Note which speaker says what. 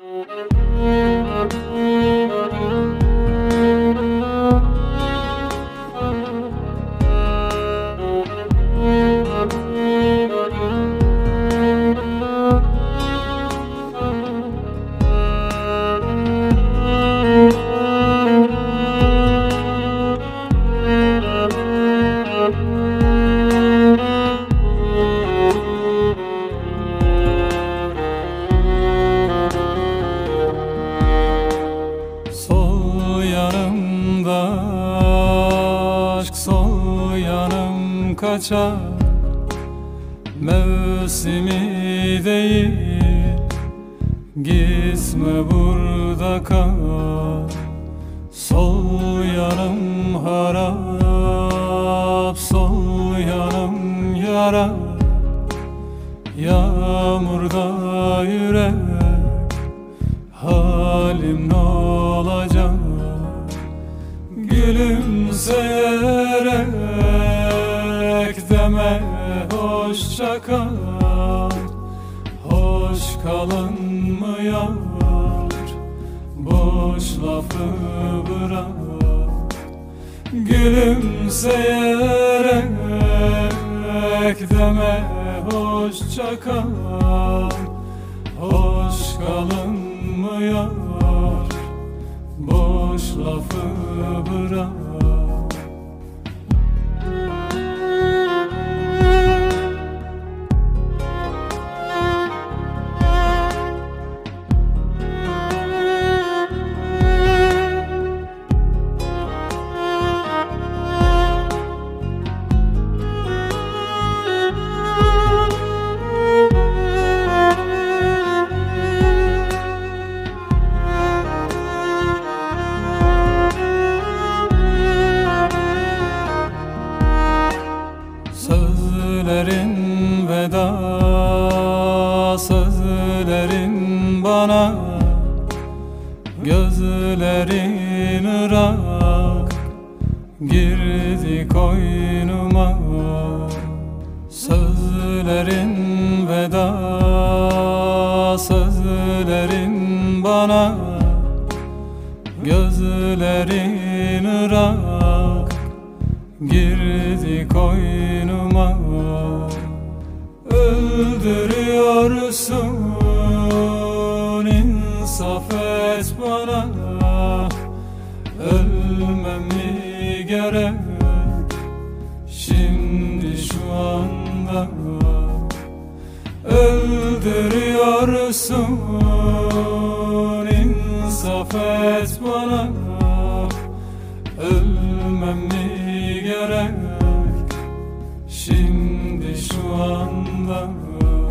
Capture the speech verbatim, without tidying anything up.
Speaker 1: Sol yanımda aşk, sol yanım kaçar. Mevsimi değil, gitme burada kal. Sol yanım harap, sol yanım yara. Yağmurda yürek, halim ne olacak? Gülümseyerek deme hoşça kal. Hoş kalınmıyor, boş lafı bırak. Gülümseyerek deme hoşça kal. Hoş kalınmıyor, boş lafı bırak. Sözlerin veda, sözlerin bana. Gözlerin ırak, girdi koynuma. Sözlerin veda, sözlerin bana. Gözlerin ırak, girdi koynuma. Öldürüyorsun, insaf et bana. Ölmem mi gerek şimdi şu anda? Öldürüyorsun, insaf et bana. Ölmem mi gerek şimdi şu anda?